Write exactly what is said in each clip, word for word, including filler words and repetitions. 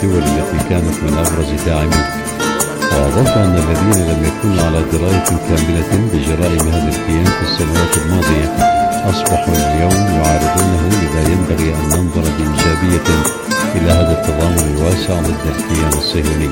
الدول التي كانت من أبرز داعميه. وأضاف أن الذين لم يكونوا على دراية كاملة بجرائم هذا الكيان في السنوات الماضية أصبحوا اليوم يعارضونه، لذا ينبغي أن ننظر بإيجابية إلى هذا التضامن الواسع ضد الكيان الصهيوني.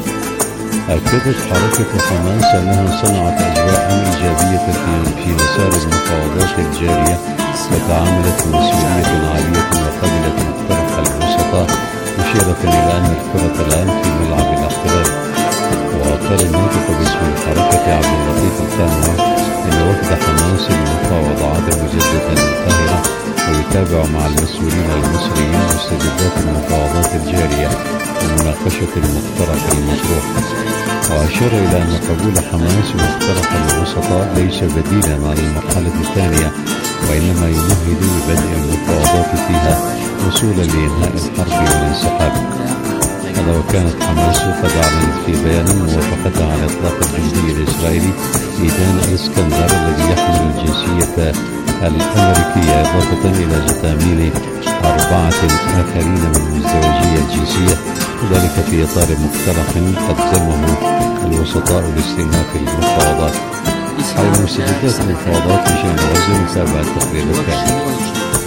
أكدت حركة حماس أنها صنعت أجواء إيجابية في مسار المفاوضات الجارية، وتعاملت بمسؤولية عالية وقبلت مقترح الوسطاء، مشيرة إلى أن الكرة الآن في ملعب الاحتلال. وقال الناطق باسم الحركة عبد اللطيف الثانوي إن وفد حماس المفاوض عاد مجددا للقاهرة ويتابع مع المسؤولين المصريين مستجدات المفاوضات الجارية ومناقشة المقترح المطروح. وأشار إلى أن قبول حماس مقترح الوسطاء ليس بديلا عن المرحلة الثانية، وإنما يمهد لبدء المفاوضات فيها وصولا لإنهاء الحرب والانسحاب. هذا وكانت حماس قد أعلنت في بيان موافقتها على إطلاق الجندي الإسرائيلي إيدان الإسكندر الذي يحمل الجنسية الأمريكية، إضافة إلى تأمين أربعة آخرين من مزدوجي الجنسية، وذلك في إطار مقترح قدمه الوسطاء لاستئناف المفاوضات. حول مستجدات المفاوضات بشأن غزة نتابع التقرير الكامل.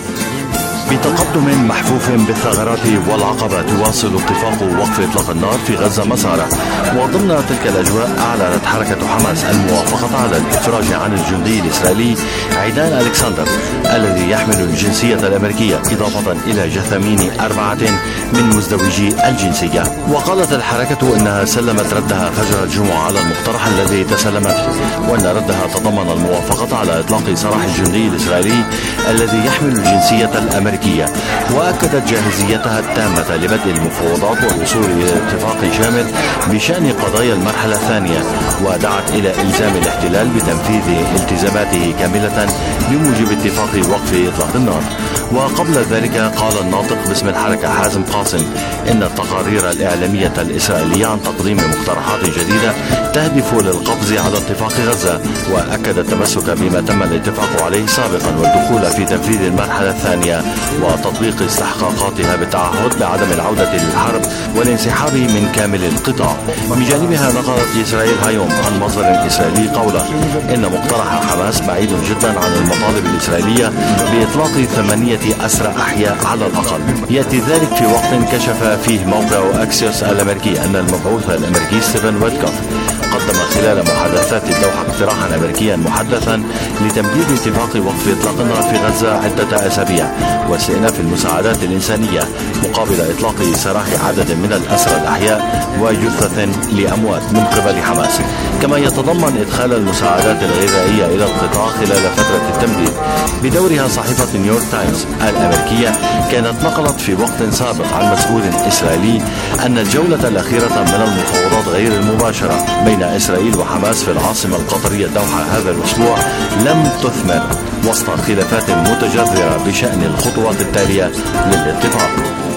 بتقدم محفوف بالثغرات والعقبات يواصل اتفاق وقف إطلاق النار في غزة مساره، وضمن تلك الأجواء أعلنت حركة حماس الموافقة على الإفراج عن الجندي الإسرائيلي عيدان ألكسندر الذي يحمل الجنسية الأمريكية، إضافة إلى جثامين أربعة من مزدوجي الجنسية. وقالت الحركة إنها سلمت ردها فجر الجمعة على المقترح الذي تسلمته، وأن ردها تضمن الموافقة على إطلاق سراح الجندي الإسرائيلي الذي يحمل الجنسية الأمريكية، وأكدت جاهزيتها التامة لبدء المفاوضات والوصول إلى اتفاق شامل بشأن قضايا المرحلة الثانية، ودعت إلى إلزام الاحتلال بتنفيذ التزاماته كاملة بموجب اتفاق وقف إطلاق النار. وقبل ذلك قال الناطق باسم الحركة حازم قاسم إن التقارير الإعلامية الإسرائيلية عن تقديم مقترحات جديدة تهدف للقفز على اتفاق غزة، وأكد التمسك بما تم الاتفاق عليه سابقا والدخول في تنفيذ المرحلة الثانية وتطبيق استحقاقاتها بالتعهد بعدم العودة للحرب والانسحاب من كامل القطاع. من جانبها نقلت إسرائيل هايوم عن مصدر إسرائيلي قوله إن مقترح حماس بعيد جدا عن المطالب الإسرائيلية بإطلاق ثمانية أسرى أحياء على الأقل. يأتي ذلك في وقت كشف فيه موقع أكسيوس الأمريكي أن المبعوث الأمريكي ستيفن ويتكوف قدم خلال محادثات الدوحة اقتراحا أمريكيا محدثا لتمديد اتفاق وقف إطلاق النار في غزة عدة أسابيع واستئناف المساعدات الإنسانية مقابل إطلاق سراح عدد من الأسرى الأحياء وجثث لأموات من قبل حماس، كما يتضمن إدخال المساعدات الغذائية إلى القطاع خلال فترة التمديد. بدورها صحيفة نيويورك تايمز الأمريكية كانت نقلت في وقت سابق عن مسؤول إسرائيلي أن الجولة الأخيرة من المفاوضات غير المباشرة بين إسرائيل وحماس في العاصمة القطرية الدوحة هذا الأسبوع لم تثمر وسط خلافات متجذرة بشأن الخطوات التالية للاتفاق.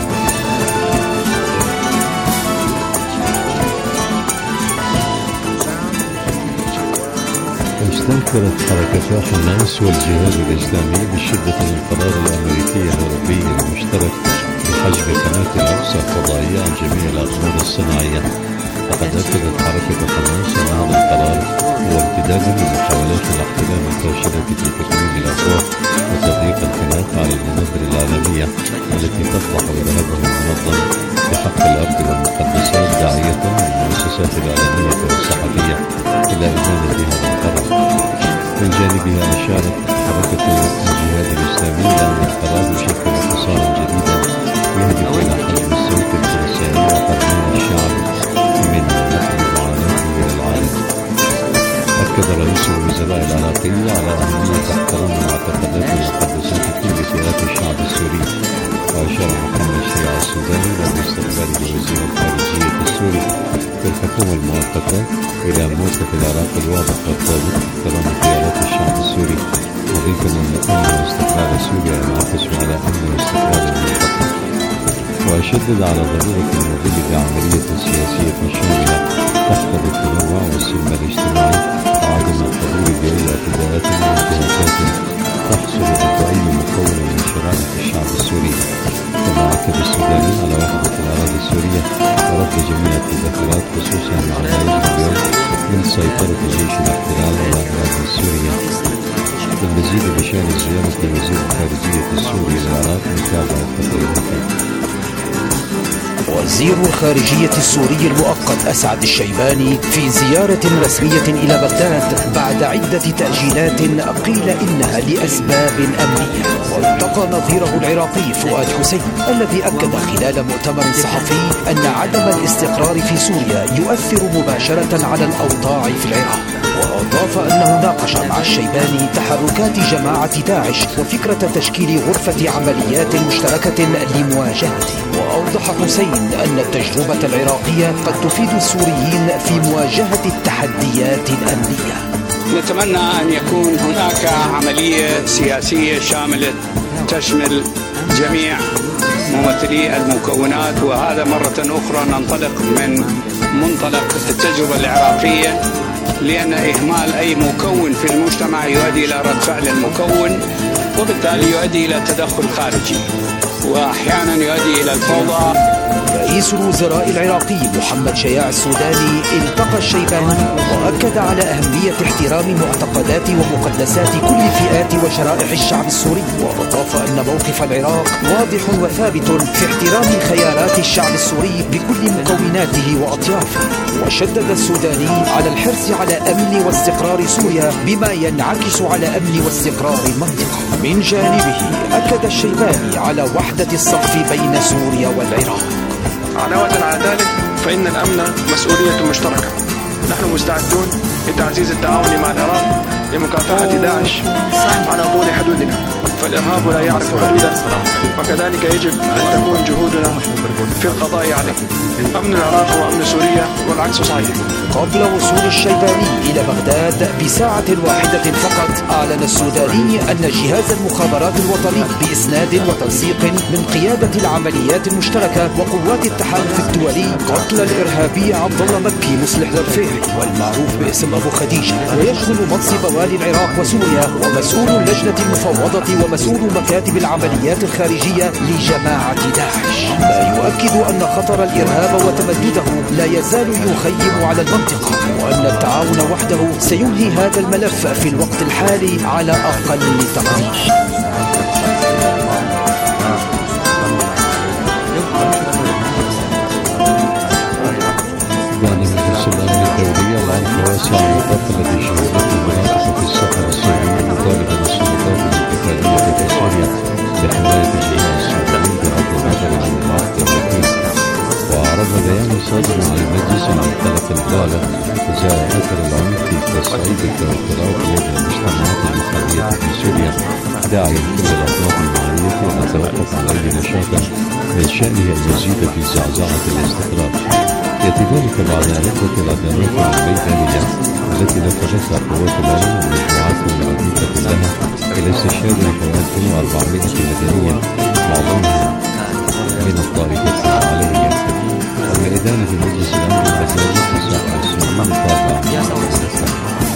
استنكرت حركة حماس والجهاد الإسلامي بشدة القرار الأمريكي الأوروبي المشترك بحجب قناة الأقصى الفضائية عن جميع الأقمار الصناعية. فقد أكدت حركة حماس أن هذا القرار هو امتداد لمحاولات الاحتلال الفاشلة في تكوين الأفواج وتضييق الخلاف على المنابر العالمية التي تفضح إرهابه المنظم بحق الأرض والمقدسات، داعية للمؤسسات الإعلامية والصحفية إلى إدانة هذا القرار. من جانبها أشارت حركة الجهاد الإسلامي إلى أن القرار يشكل انتصارا جديدا يهدف إلى حل الصوت الفلسطيني وحرمان الشعب من نقل معاناته إلى العالم. أكد رئيس الوزراء العراقي على أهمية احترام المعتقدات والمقدسات في كل فئات الشعب السوري. وأشار محمد شيع السوداني بعد استقبال وزير الخارجية السوري في الحكومة المؤقتة إلى موقف العراق الواضح والثابت احترام خيارات الشعب السوري، مضيفا أن أمن واستقرار سوريا ينعكس على أمن واستقرار المنطقة. وأشدد على ضرورة المضي بعملية سياسية شاملة تحتوي التنوع والسلم الاجتماعي وعدم القبول بأي اعتداءات وانتهاكات تحصل ضد أي مكون من شرائح الشعب السوري. كما أكد السوداني على وحدة الأراضي السورية التدخلات خصوصا مع العيش اليوم من سيطرة جيش الاحتلال على أراضي سوريا. للمزيد بشأن زيارة وزير الخارجية السوري للعراق متابعة تقرير. وزير الخارجية السوري المؤقت أسعد الشيباني في زيارة رسمية إلى بغداد بعد عدة تأجيلات قيل إنها لأسباب أمنية، والتقى نظيره العراقي فؤاد حسين الذي أكد خلال مؤتمر صحفي أن عدم الاستقرار في سوريا يؤثر مباشرة على الأوضاع في العراق. وأضاف أنه ناقش مع الشيباني تحركات جماعة داعش وفكرة تشكيل غرفة عمليات مشتركة لمواجهته. وأوضح حسين أن التجربة العراقية قد تفيد السوريين في مواجهة التحديات الأمنية. نتمنى أن يكون هناك عملية سياسية شاملة تشمل جميع ممثلي المكونات، وهذا مرة أخرى ننطلق من منطلق التجربة العراقية، لأن إهمال أي مكون في المجتمع يؤدي إلى رد فعل المكون، وبالتالي يؤدي إلى تدخل خارجي وأحيانا يؤدي إلى الفوضى. رئيس الوزراء العراقي محمد شياع السوداني التقى الشيباني وأكد على أهمية احترام معتقدات ومقدسات كل فئات وشرائح الشعب السوري، وأضاف أن موقف العراق واضح وثابت في احترام خيارات الشعب السوري بكل مكوناته وأطيافه. وشدد السوداني على الحرص على أمن واستقرار سوريا بما ينعكس على أمن واستقرار المنطقة. من جانبه أكد الشيباني على وحدة الصف بين سوريا والعراق. علاوة على ذلك فإن الأمن مسؤولية مشتركة. نحن مستعدون لتعزيز التعاون مع العراق لمكافحة داعش على طول حدودنا، فالإرهاب لا يعرف حدودا، وكذلك يجب أن تكون جهودنا في القضاء عليه. أمن العراق وأمن سوريا والعكس صحيح. قبل وصول الشيباني إلى بغداد بساعة واحدة فقط، أعلن السوداني أن جهاز المخابرات الوطني بإسناد وتنسيق من قيادة العمليات المشتركة وقوات التحالف الدولي قتل الإرهابي عبد الله مكي مصلح ذرفيعي والمعروف باسم أبو خديجة، ويشغل منصب والي العراق وسوريا ومسؤول اللجنة المفوضة ومسؤول مكاتب العمليات الخارجية لجماعة داعش، ما يؤكد أن خطر الإرهاب وتمدده لا يزال يخيم على المنطقة، وأن التعاون وحده سينهي هذا الملف في الوقت الحالي على أقل تقدير. يعني مجلس الأمن الدولي الآن توسع النطاق الذي شهدته المناطق في الساحل السوري مطالبا السلطات الانتقالية في سوريا بحماية الجيش السوري بغض النظر عن العقد الرئيسي. وأعرب بيان صادر عن المجلس عن القلق البالغ تجاه أثر العنف في تصعيد التوترات بين المجتمعات المحلية في سوريا، داعيا كل الأطراف المعنية أن تتوقف عن أي نشاط من شأنه المزيد في زعزعة الاستقرار. يأتي ذلك بعد أن أدت العدوات الميدانية التي نفذتها قوات العلم والمجموعات العديدة لها إلى استشهاد حوالي أربعمائة مدنيا معظمها من الطائفة العلوية. وبإدانة مجلس الأمن المزاجي في الساحل السوري تابعة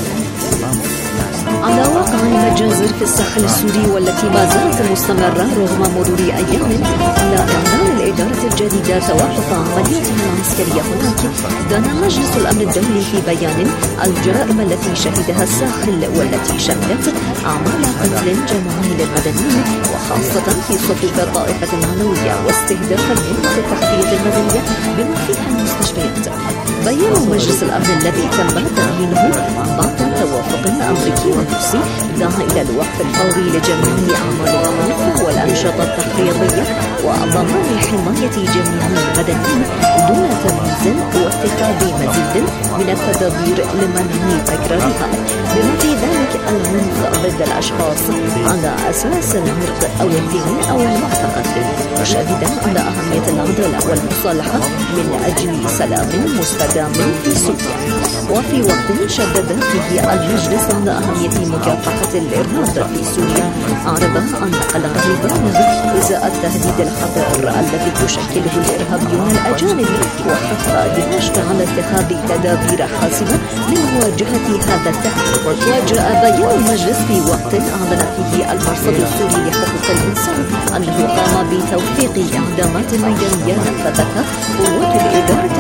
على واقع المجازر في الساحل السوري والتي ما زالت مستمرة رغم مرور أيام على إعلان الإدارة الجديدة توقف عملياتها العسكرية هناك، دان مجلس الأمن الدولي في بيان الجرائم التي شهدها الساحل والتي شملت أعمال قتل جماعي للمدنيين وخاصة في صفوف الطائفة العلوية واستهداف البنية التحتية المدنية بما فيها المستشفيات. بيان مجلس الأمن الذي تم تأييده بعد توافق أمريكي وروسي دعا إلى الوقف الفوري لجميع أعمال العنف والأنشطة التحريضية وضمان حماية جميع المدنيين دون تمييز واتخاذ مزيد من التدابير لمنع تكرارها، بما في ذلك العنف ضد الأشخاص على أساس العرق أو الدين أو المعتقد، مشددا على أهمية العدالة والمصالحة من أجل سلام مستدام في سوريا. وفي وقت شدد فيه المجلس على أهمية مكافحة الإرهاب في سوريا، أعرب عن قلقه البالغ إزاء التهديد الخطير الذي يشكله الإرهابيون الأجانب، وحث دمشق على اتخاذ تدابير حاسمة لمواجهة هذا التهديد. وجاء بيان المجلس في وقت أعلن فيه المرصد السوري لحقوق الإنسان أنه قام بتوثيق إعدامات ميدانية نفذتها قوات الإدارة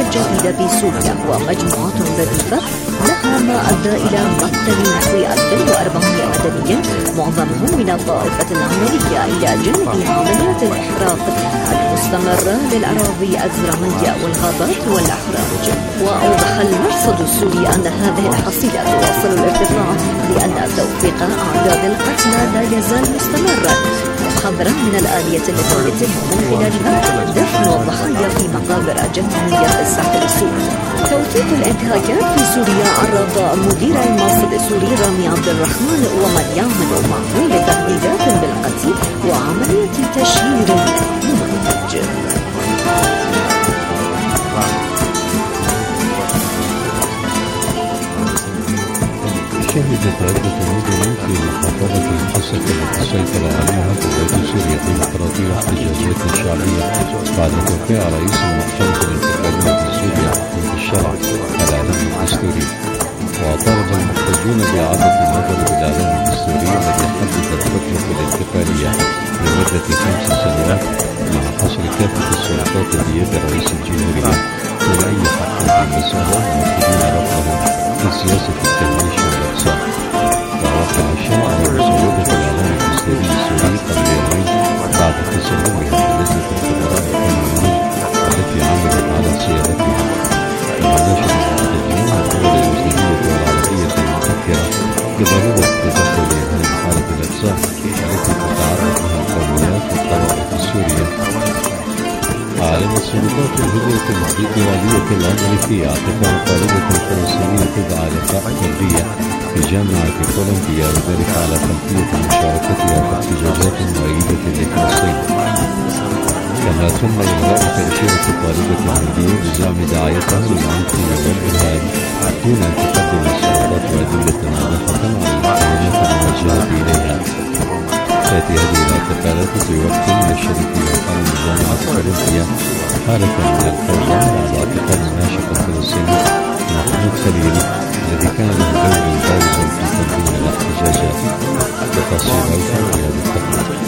الجديدة بسوريا ومجموعات رديفة لها ما أدى إلى مقتل نحو ألفين وأربعمائة مدني معظمهم من الطائفة العملية إلى جانب عمليات الإحراق المستمرة للأراضي الزراعية والغابات والأحراج. وأوضح المرصد السوري أن هذه الحصيلة تواصل الارتفاع لأن توثيق أعداد القتلى لا يزال مستمرا وحذرا من الآلية التي يتم من خلالها دفن الضحايا في مقابر جماعية في الساحل السوري. توثيق الانتهاكات في سوريا عرض مدير المرصد السوري رامي عبد الرحمن ومن يعمل معه لتهديدات بالقتل وعملية تشهير ممنهج. شهدت عدة مدن في محافظة الحصة التي سيطر عليها قوات سوريا الديمقراطية احتجاجات شعبية بعد توقيع رئيس المحكمة الانتقالية في سوريا تحت الشرع الإعلام الدستوري. وطالب المحتجون بإعادة النظر بالإعلام الدستوري الذي حدد الفترة الانتقالية لمدة خمس سنوات مع حصر كافة السلطات بيد رئيس الجمهورية دون أي حق مسؤولة مؤكدين رفضهم في سياسة التهميش والإقصاء. ووقع الشرع على مسودة الإعلام الدستوري السوري قبل يومين بعد تسلمها لجنة الخبراء القانونيين التي عملت على صياغتها. كما ناشد المحتجون الدول الإسلامية والعربية المفكرة بضرورة تدخل هذه حالة الإقصاء التي تتعرض لها القوميات والطوائف السورية. أعلنت سلطات الهجرة الفيدرالية الأمريكية اعتقال طالبة فلسطينية تدعى لقاء حرية في جامعة كولومبيا وذلك على خلفية مشاركتها في احتجاجات مؤيدة لفلسطين. كما تم إلغاء تأشيرة الطالبة الهندية بزعم دعايتها للعنف والإرهاب دون أن تقدم السلطات أدلة واضحة على الاتهامات الموجهة إليها. تأتي هذه الاعتقالات في وقت يشهد فيه حرم جامعة كولومبيا حالة من الفوضى بعد اعتقال الناشط الفلسطيني محمود خليل الذي كان له دور بارز في تنظيم الاحتجاجات. تفاصيل أكثر في هذا التقرير.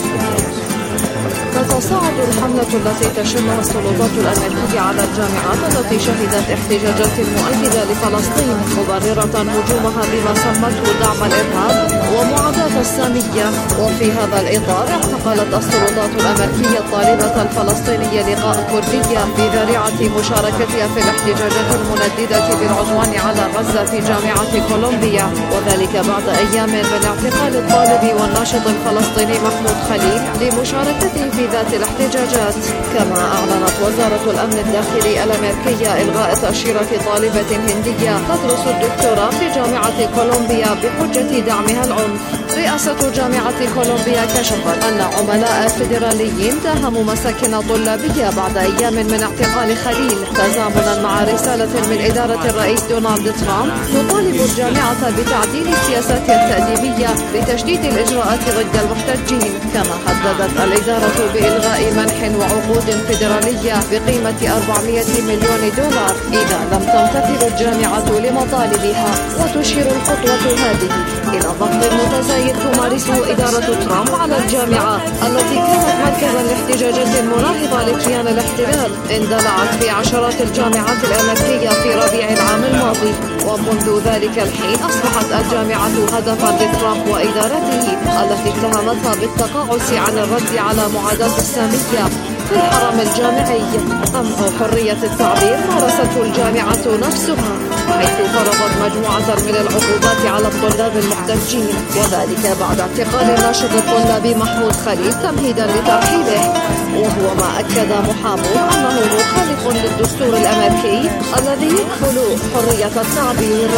تتصاعد الحملة التي تشنها السلطات الأمريكية على الجامعات التي شهدت احتجاجات مؤيدة لفلسطين مبررة هجومها بما سمته دعم الإرهاب ومعاداة السامية. وفي هذا الإطار اعتقلت السلطات الأمريكية الطالبة الفلسطينية لقاء كردية بذريعة مشاركتها في الاحتجاجات المنددة بالعدوان على غزة في جامعة كولومبيا، وذلك بعد أيام من اعتقال الطالب والناشط الفلسطيني محمود خليل لمشاركته في ذات الاحتجاجات. كما أعلنت وزارة الأمن الداخلي الأمريكية إلغاء تأشيرة طالبة هندية تدرس الدكتوراه في جامعة كولومبيا بحجة دعمها العنف. رئاسة جامعة كولومبيا كشفت أن عملاء فيدراليين داهموا مساكن طلابية بعد أيام من اعتقال خليل تزامنا مع رسالة من إدارة الرئيس دونالد ترامب تطالب الجامعة بتعديل سياساتها التأديبية لتشديد الإجراءات ضد المحتجين. كما حددت الإدارة بإلغاء منح وعقود فيدرالية بقيمة أربعمائة مليون دولار إذا لم تمتثل الجامعة لمطالبها. وتشير الخطوة هذه إلى ضغط متزايد تمارسه إدارة ترامب على الجامعة التي كانت مركزا لاحتجاجات مناهضة لكيان الاحتلال اندلعت في عشرات الجامعات الأمريكية في ربيع العام الماضي. ومنذ ذلك الحين أصبحت الجامعة هدفا لترامب وإدارته التي اتهمتها بالتقاعس عن الرد على معاداة السامية في الحرم الجامعي. أمر حرية التعبير مارسته الجامعة نفسها حيث فرضت مجموعة من العقوبات على الطلاب المحتجين، وذلك بعد اعتقال الناشط الطلابي محمود خليل تمهيدا لترحيله. وهو ما أكد محاموه أنه مخالف للدستور الأمريكي الذي يكفل حرية التعبير.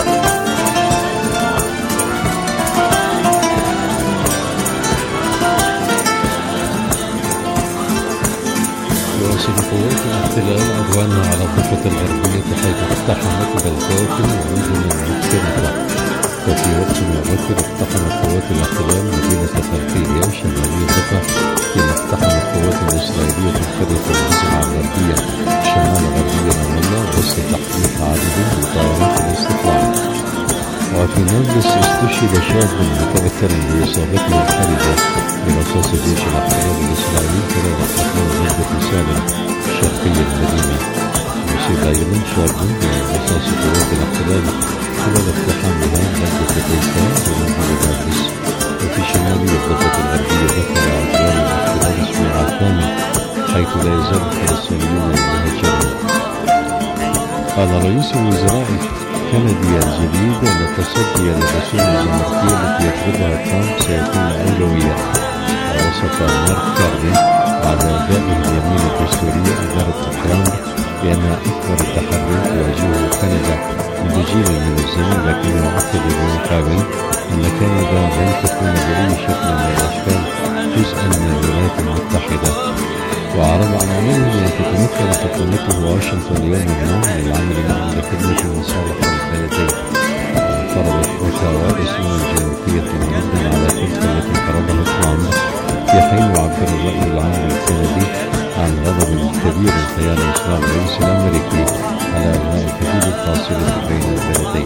تواصل قوات الاحتلال عدوانها على الضفة الغربية حيث اقتحمت بلدات ومدن مختلفة. وفي وقت مبكر اقتحمت قوات الاحتلال مدينة خلفية شمالية ضفة فيما اقتحمت القوات الإسرائيلية قرية الجزيرة الغربية شمال غربية رام وسط تحقيق عدد من طائرات الاستطلاع. وفي نابلس استشهد شاب متأثر بإصابته الحرجة برصاص جيش الاحتلال الإسرائيلي خلال اقتحام منطقة سالم شرقي المدينة. في بايرن شاب برصاص قوات الاحتلال خلال اقتحامها بلدة بيتا جنوب باريس. وفي شمالية الضفة الغربية دخل عدوان الاحتلال اسبوع ثاني حيث لا يزال الفلسطينيون يهاجرون. قال رئيس الوزراء الكندي الجديد أن التصدي للرسوم الجمركية التي يفرضها ترامب سيكون أولوية. ووصف مارك كارني على أدائه اليمين الدستورية إدارة ترامب بأنها أكبر تحرك تواجهه كندا منذ جيل من الزمن، لكنه أكد بالمقابل أن كندا لن تكون بأي شكل من الأشكال جزءا من الولايات المتحدة. وأعرب عن عمله بأن تتمكن حكومته واشنطن يوما ما للعمل معا لخدمة مصالح البلدين. فرضت أوتاوا رسوما جمركية منظمة على تلك التي فرضها ترامب، في حين يعبر الرأي العام الكندي عن غضب كبير خلال إصرار الرئيس الأمريكي على إلغاء الحدود الفاصلة بين البلدين.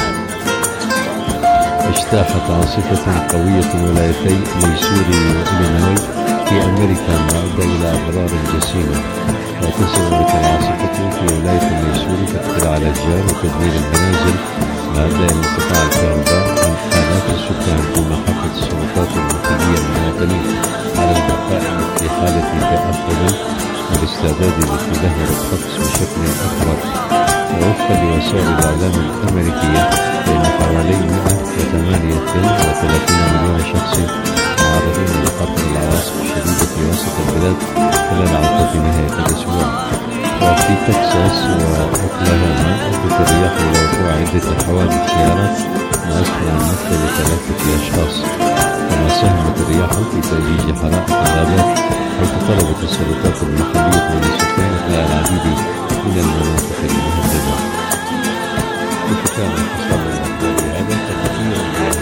اجتاحت عاصفة قوية ولايتي ميسوري وإلينوي في أمريكا ما أدى إلى أضرار جسيمة. وتسببت العاصفة في ولاية ميسوري تقتل على الجار وتدمير المنازل ما أدى إلى انقطاع الكهرباء عن آلاف السكان، دون حث السلطات المحلية المواطنين على البقاء في حالة تأهب والاستعداد لتدهور الطقس بشكل أكبر. ووفقا لوسائل الإعلام الأمريكية فإن حوالي مئة وثمانية وثلاثين مليون شخص معرضين لخطر العواصف الشديدة في وسط البلاد خلال عطلة نهاية الأسبوع. وفي تكساس وأوكلاهوما أدت الرياح إلى وقوع عدة حوادث سيارات ما أسفر عن مقتل ثلاثة أشخاص. كما ساهمت الرياح في تأجيج حرائق الغابات، حيث طلبت السلطات المحلية من السكان إخلاء العديد من المناطق المهددة. بختام الحصاد الأخبار بهذا التقدير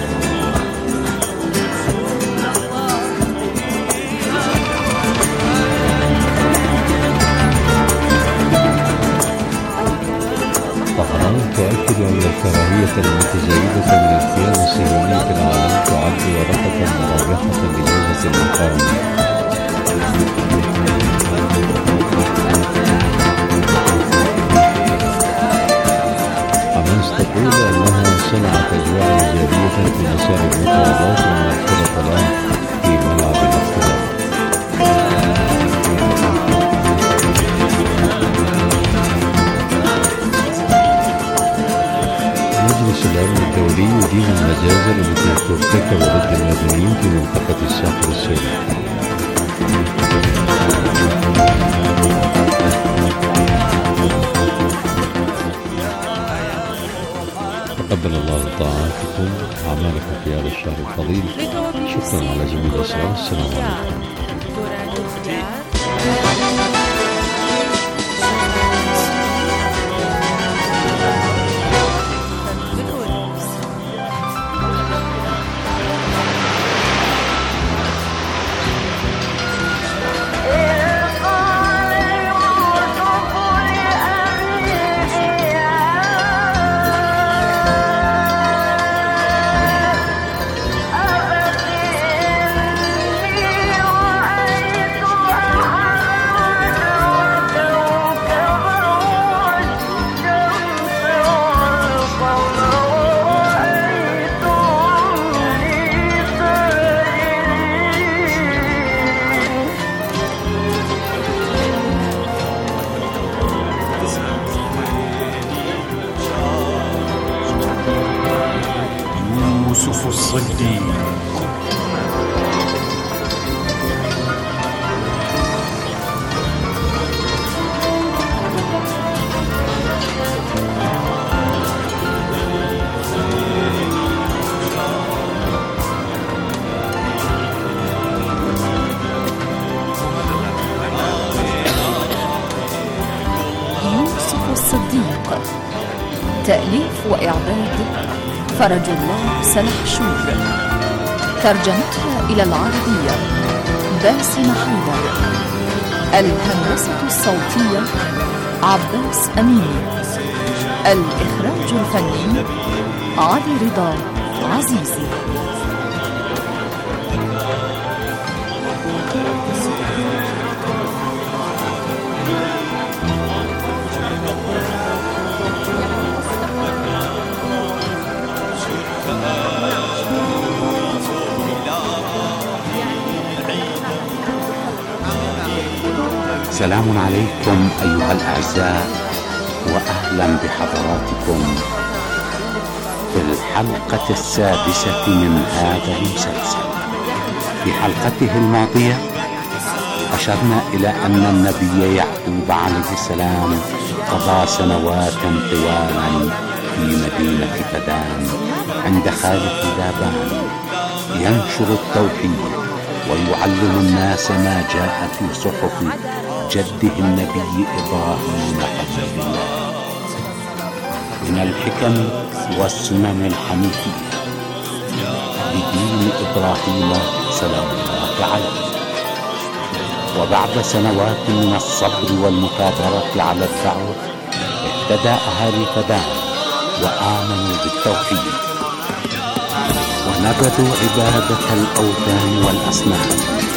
طهران تؤكد أن الكراهية المتزايدة من الكيان الصهيوني في العالم تعد ورقة مرابحة لجوزة المقاومة. حماس تقول أنها صنعت أجواء إيجابية في مسار المفاوضات ومؤثرة الآن في ملعب الاختلاف. مجلس الأمن الدولي يدين المجازر التي ترتكب ضد المدنيين في منطقة الساحل السوري. تقبل الله طاعاتكم أعمالكم في هذا الشهر الفضيل. شكرا على جميع الأسئلة. السلام عليكم. يوسف الصديق. يوسف الصديق. تأليف وإعداد فرج الله سلحشور. ترجمتها إلى العربية باسم حيدر. الهندسة الصوتية عباس أمين. الإخراج الفني علي رضا عزيزي. سلام عليكم أيها الأعزاء، وأهلا بحضراتكم في الحلقة السادسة من هذا المسلسل. في حلقته الماضية أشرنا إلى أن النبي يعقوب عليه السلام قضى سنوات طوالا في مدينة فدان عند خالق لابان ينشر التوحيد ويعلم الناس ما جاء في صحف جده النبي إبراهيم خليل الله من الحكم والسنن الحنيفية بدين إبراهيم سلام الله عليه. وبعد سنوات من الصبر والمثابرة على الدعوة اهتدى أهالي فدان وآمنوا بالتوحيد ونبذوا عبادة الأوثان والأصنام،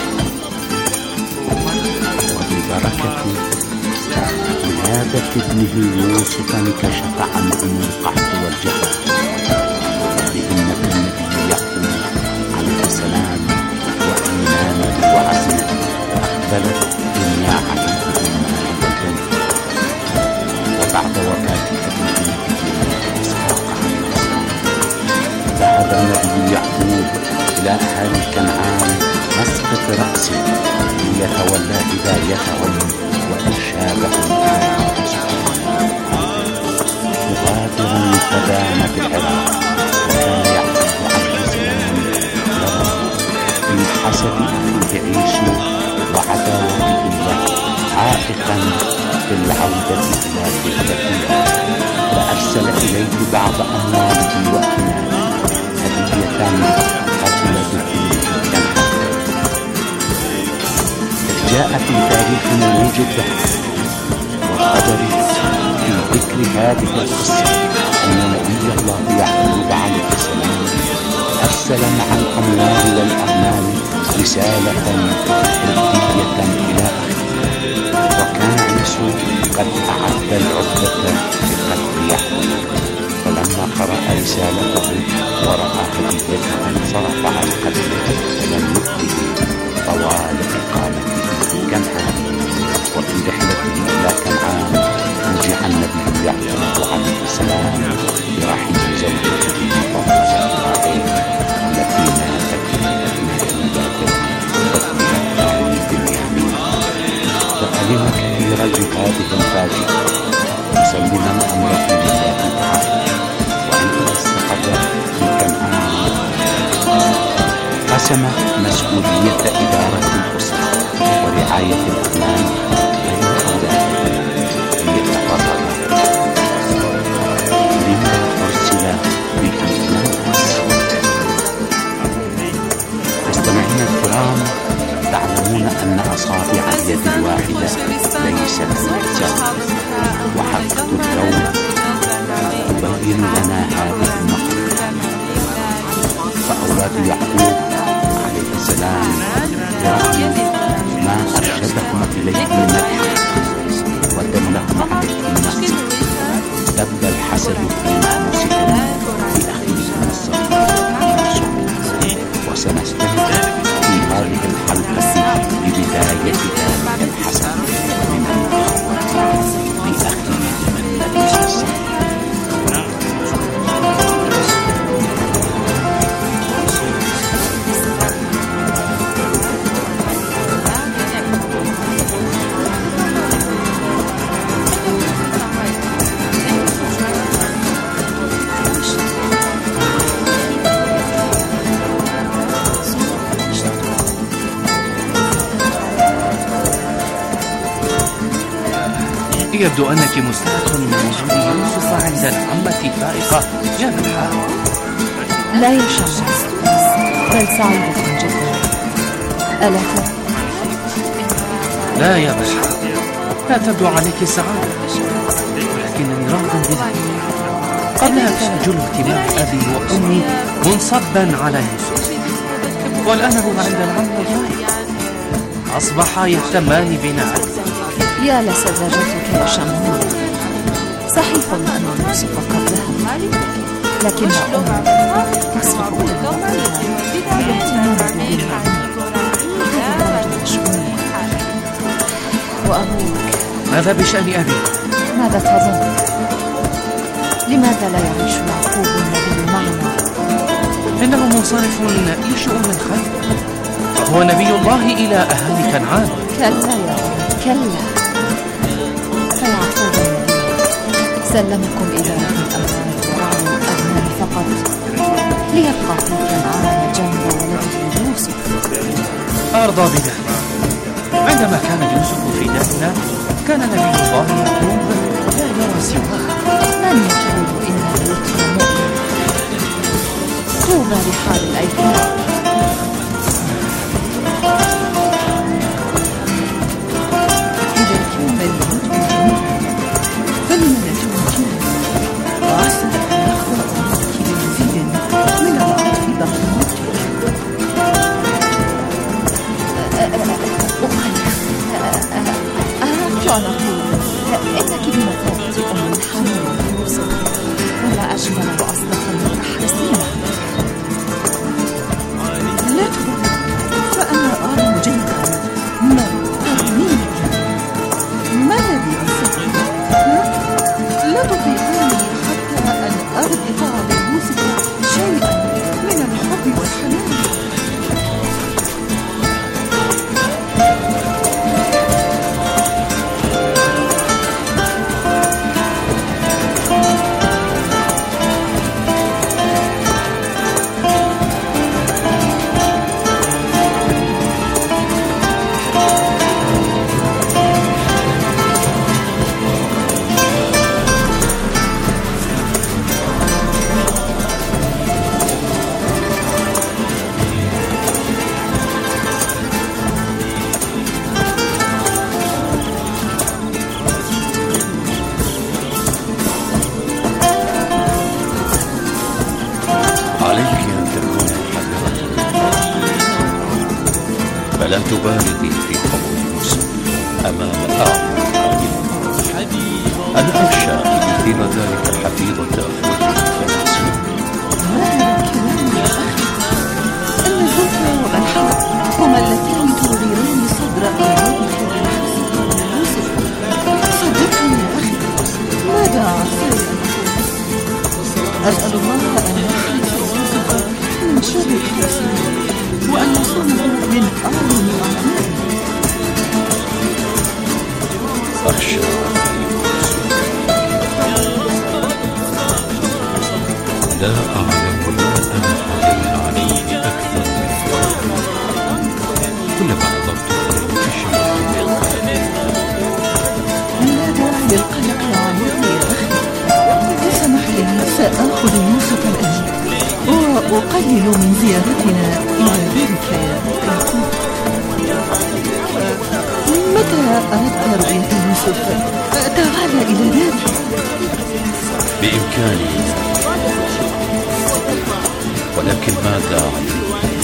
وببركة ولادة ابنه يوسف انكشف عنهم القحط والجفاف، لأن النبي يعقوب عليه السلام وإيمانه وعزمه أقبلت الدنيا عليه بالمال والبنين. وبعد وفاة ابنه إسحاق عليه السلام ذهب النبي يعقوب إلى أهالي كنعان مسقط رأسه ليتولى هدايتهم وإرشادهم إلى الله سبحانه مغادرا فدان في العراق. وكان يعقوب عليه السلام يرى في حسب أخيه عيسو وعداوته له عائقا في العودة إلى تلك الديار، فأرسل إليه بعض أمواله وأكنانه هدية قبل دخوله كنعان. جاء في تاريخ مولود الدهر والقدر في ذكر هذه القصة أن نبي الله يعقوب عليه السلام أرسل مع الأموال والأغنام رسالة هدية إلى أخيه، وكان عيسو قد أعد العدة لقتل يعقوب، فلما قرأ رسالته ورأى هديته انصرف عن قتله ولم يؤته طوال إقامته في كنعان. وفي رحلته إلى كنعان رجع النبي يعقوب عليه السلام برحيل زوجته إسرائيل التي ماتت من عبادته بنيامين، فألم كثيرا بهذه الفاجعة مسلما أمره لله تعالى. وعندما استقر في كنعان قسم مسؤولية إدارة الأسرة ورعاية الأبناء بين أولاده ليتفرغ لما أرسل به الناس. مستمعينا الكرام، تعلمون أن أصابع اليد الواحدة ليست متساوية، وحلقة اليوم تبين لنا هذه النقطة. فأولاد يعقوب عليه السلام برغم ما أرشدهم إليه المدح ودلهم عليه النقص دب الحسد في نفوسهم بأخيهم الصغير يوسف. وسنستمع في هذه الحلقة ببداية ذلك الحسد من الإخوة بأخيهم النبي الصغير. يبدو أنك مستاءة من وجود يوسف عند العمة فائقة يا ملحة. لا يا شمس، بل سعيدة جدا، ألا ترى؟ لا يا ملحة، لا تبدو عليك سعادة، ولكنني راض بها. قبلها كان جل اهتمام أبي وأمي منصبا على يوسف، والآن هو عند العم فائق، أصبحا يهتمان بنا. يا لسذاجتك يا شمس، صحيح أن يوسف قد ذهب، لكن أمي تصرف وأبوك؟ ماذا بشأن أبي؟ ماذا تظن؟ لماذا لا يعيش يعقوب النبي معنا؟ إنه منصرف لشؤون الخير، فهو نبي الله إلى أهالي كنعان. كلا يا ولد كلا، فيعقوب النبي سلمكم إدارة الأموال ورعي الأغنام فقط ليبقى في كنعان جنب ولده يوسف. أرضى بذلك. عندما كان يوسف في دارنا كان نبي الله يعقوب لا يرى سواه. من يقول إن اليتيم مؤمن؟ طوبى لحال الأيتام. إذا كان الموت جميعا فلما نتوجه وعسى أن يخلق الموت بمزيد من العطف بعد موته. أردت أن أقول إنك بمثابة أم حنون يوسف، ولا أجمل وأصدق من أحرسنا. لا تبالي، فأنا أعلم جيدا ما ترمين. ما الذي أنصفني؟ لا تطيقني حتى أن أربط على يوسف شيئا من الحب والحنان. فلا تبالغي في قبول يوسف أمام أعمى أنا أخشى أن يثير ذلك حفيظة أخوتك فالمسلم. هذا الكلام يا أخي، أن الزوجة والحق هما اللتان تغيران صدر أولادك بالحسد من يوسف. صدقني يا أخي، ماذا عسى أسأل الله أن يحفظ يوسف من شر الحاسدين وأن يصونه من أعظم أعماله. أخشى لا أعلم ولا أنا حزين عليه أكثر من كلما نظرت إليه في الشيء. لا داعي للقلق يا عمري يا أخي، اسمح لي سآخذ يوسف الآن وأقلل من زيارتنا إلى بيتك يا يعقوب. متى أردت رؤية يوسف؟ تعال إلى داري. بإمكاني، ولكن ماذا عني؟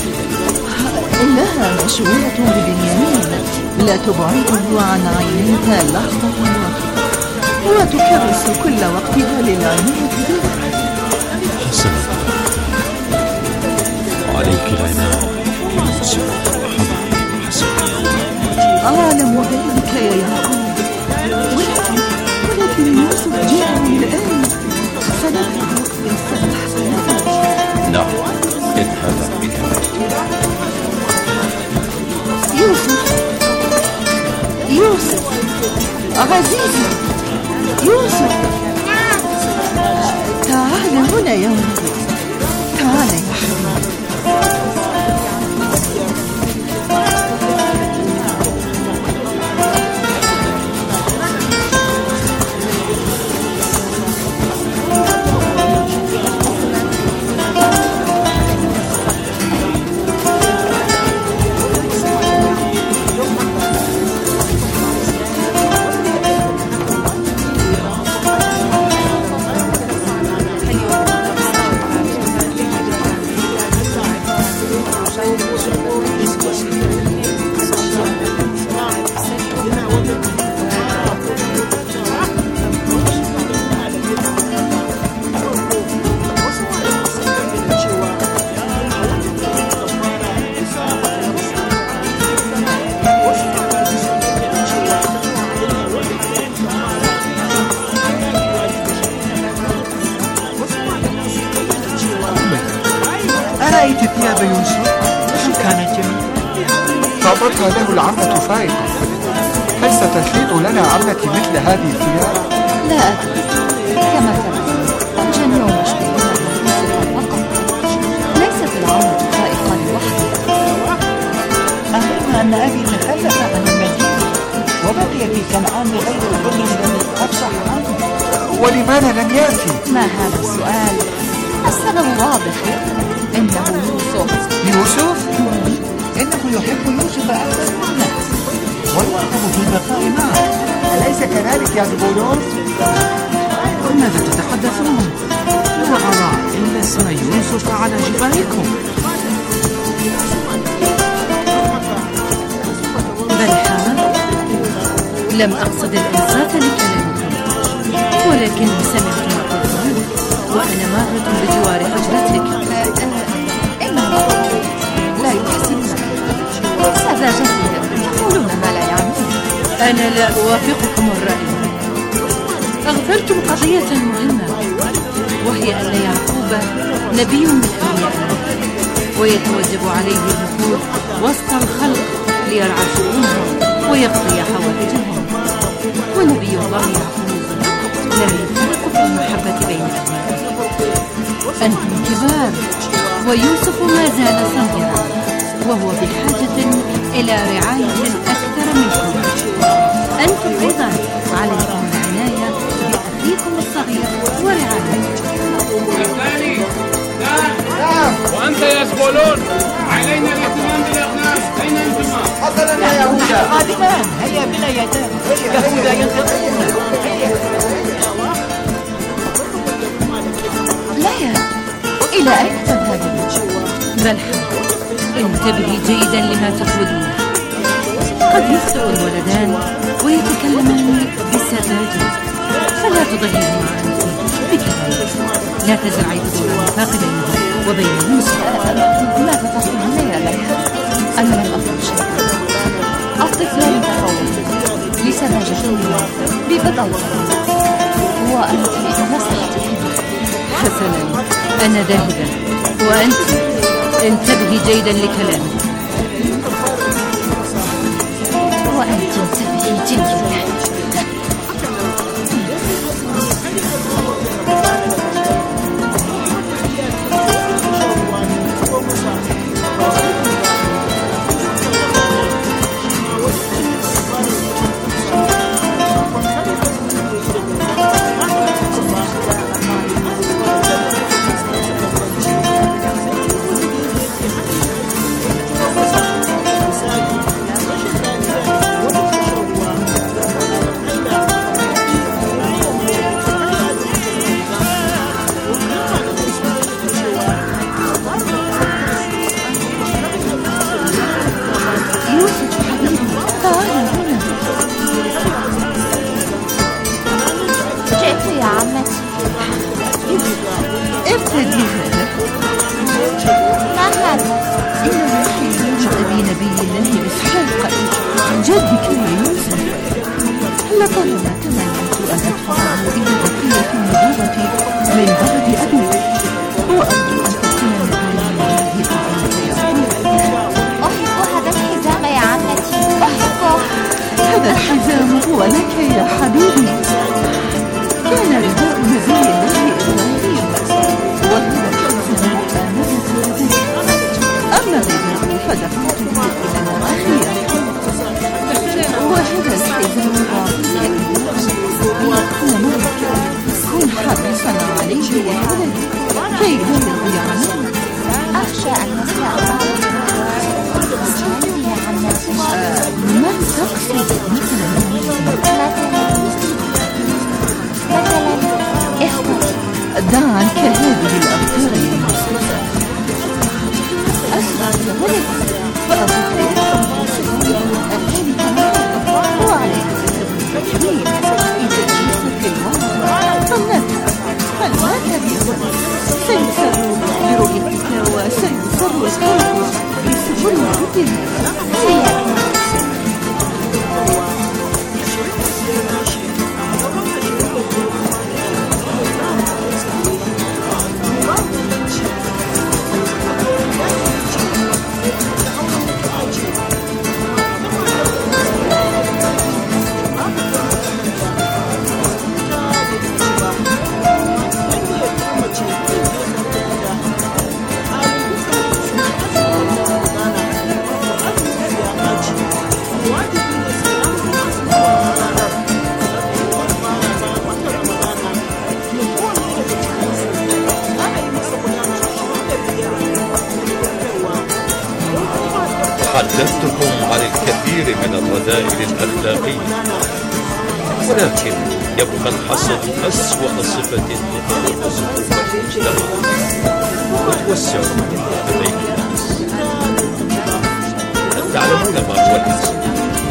إنها مشغولة ببنيامين، لا تبعده عن عينيك لحظة واحدة، وتكرس كل وقتها للعناية به. حسنا، عليك العناية بيوسف وحمد حسنا. أعلم ذلك يا يعقوب، ولكن ولكن يوسف جاءه الآن، فلا وقت سمح. نعم، اذهب بها. يوسف يوسف عزيزي يوسف، تعال هنا يا ولدي، تعال يا حبيبي. بقى له العمة فائقة. هل ستشيط لنا عمتي مثل هذه الثياب؟ لا أدري، كما ترى الجميع مشغولون بالموسيقى فقط، ليست العمة فائقة لوحدها. أهم أن أبي تخلف عن المدينة وبقي في كنعان غير الظل الذي أفصح عنه. ولماذا لم يأتي؟ ما هذا السؤال؟ السبب واضح، إنه يوسف. يوسف؟ إنه يحب يوسف أكثر منا ويرغب في البقاء معه، أليس كذلك يا زبولون؟ ماذا تتحدثون؟ لا أرى إلا اسم يوسف على جبهتكم. بلحة، لم أقصد الإنصات لكلامكم، ولكني سمعت ما قلتم وأنا مارة بجوار حجرتك. إنه لا يحسن سذاجتهم يقولون ما لا يعنون. أنا لا أوافقكم الرأي. أغفرتم قضية مهمة، وهي أن يعقوب نبي من أنبياء ويتوجب عليه الدخول وسط الخلق ليرعى شؤونهم ويقضي حوائجهم، ونبي الله يعقوب لا يفرق في المحبة بين أبنائه. أنتم كبار ويوسف ما زال صغيرا، وهو بحاجة إلى رعاية أكثر منكم. أنتم أيضا عليكم العناية بأخيكم الصغير ورعايته. الثاني نعم. وأنت يا زبولون علينا الاهتمام بالأغنام. أين أنتما؟ حصلنا يا يهوذا. قادمان، هيا بنا يا دام. يهوذا ينتظرنا. لا، إلى أين تذهبون؟ بلحة، انتبهي جيدا لما تقولونه. قد يخطئ الولدان ويتكلمان بسذاجة، فلا تضيعي مع أنت بكلامك. لا تزرعي بذور النفاق بينهم وبين يوسف. ماذا تقولون يا بلحة؟ أنا لم أقل شيئا. الطفلان تفوقا لسذاجتهما ببضع وأنت نصحتهما. حسنا، أنا ذاهبا، وأنت انتبهي جيدا لكلامك. وأنت انتبهي جيدا. حدثتكم عن الكثير من الرذائل الأخلاقية، ولكن يبقى الحسد أسوأ صفة تخالف صفوف المجتمع وتوسع بين الناس. هل تعلمون ما هو الحسد؟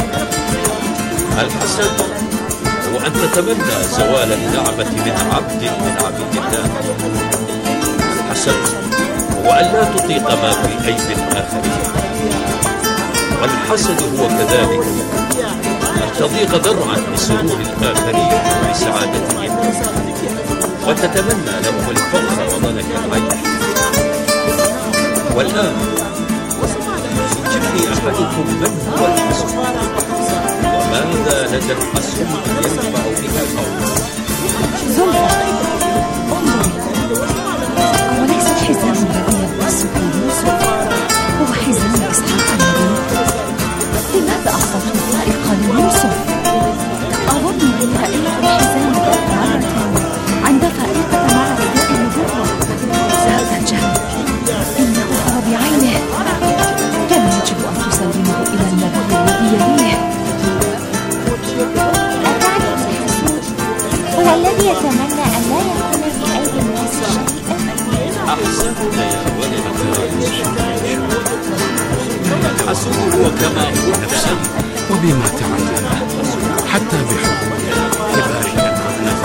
الحسد هو أن تتمنى زوال النعمة من عبد من عبيد الله. الحسد هو أن لا تطيق ما في أيدي الآخرين. والحسد هو كذلك أن تضيق ذرعا بسرور الآخرين وبسعادتهم، وتتمنى لهم الفقر وضنك العيش. والآن يجبني أحدكم من هو الحسد، وماذا لدى الحسد ينفع به القوم؟ زلفى، انظري، أوليس الحزام الذي يلبسه يوسف هو حزام إسحاق النبي؟ لماذا أعطته طريقا ليوسف؟ أظن أني رأيت الحزام مرة عند فائقة مع رداء النبوة. سأتجاهل، إنه هو بعينه. كان يجب أن تسلمه إلى النبي الذي يليه. أتعني الحسود هو الذي يتمنى أن لا يكون في أيدي الناس شيئا؟ أحسنت يا ولد. الحسود هو كما هو نفسه، وبما تعلم حتى بحكم كبارك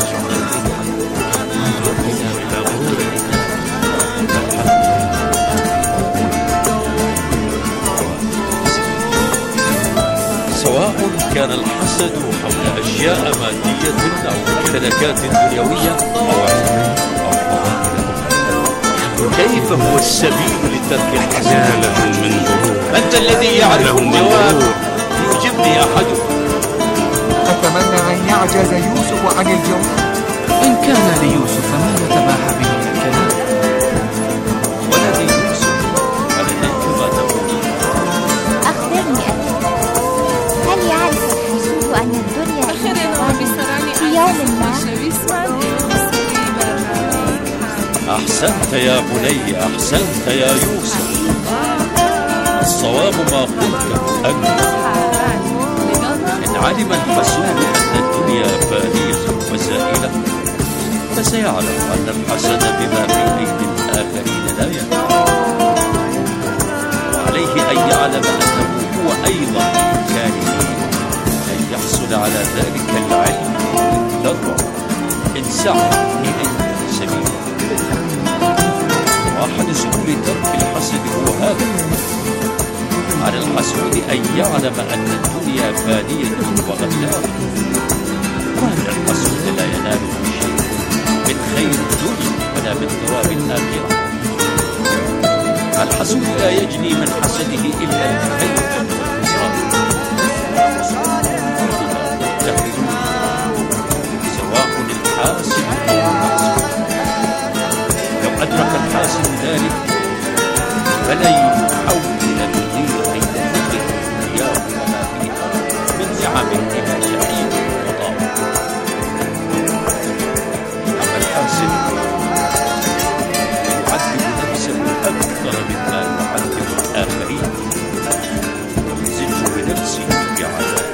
سواء كان الحسد حول أشياء مادية أو ممتلكات دنيوية أو علم أو فضائل. كيف هو السبيل لترك الحسد؟ لهم من ضرور. أنت الذي يعرف الجواب، يجبني أحدكم. أتمنى أن يعجز يوسف عن الجواب. إن كان ليوسف ما يتباهى به الكلام. ولدي يوسف، فلديك ما تقول؟ أخبرني أنت، هل يعرف الحسود أن الدنيا في يوم ما؟ أحسنت يا بني، أحسنت يا يوسف. الصواب ما قلته أنت. إن علم الحسود أن الدنيا فانية وزائلة، فسيعلم أن الحسد بما في أيدي الآخرين لا ينفع. وعليه أن يعلم أنه هو أيضا بإمكانه أن يحصل على ذلك العلم بالتضرع إن سعى إليه سبيله. وأحد سبل ترك الحسد هو هذا: على الحسود أن يعلم أن الدنيا فانية وغدارة، وأن الحسود لا يناله شيء من خير الدنيا ولا من ثواب الآخرة. الحسود لا يجني من حسده إلا الخير والخسران. سواء الحاسد أو المحسود، لو أدرك الحاسد ذلك فلا يحول إلى الدنيا أن يفكر إياه وما فيها من نعم إلى شعير وطاعة. أما الحاسد يعذب نفسه أكثر مما يعذب الآخرين، ويزج بنفسه بعذابه.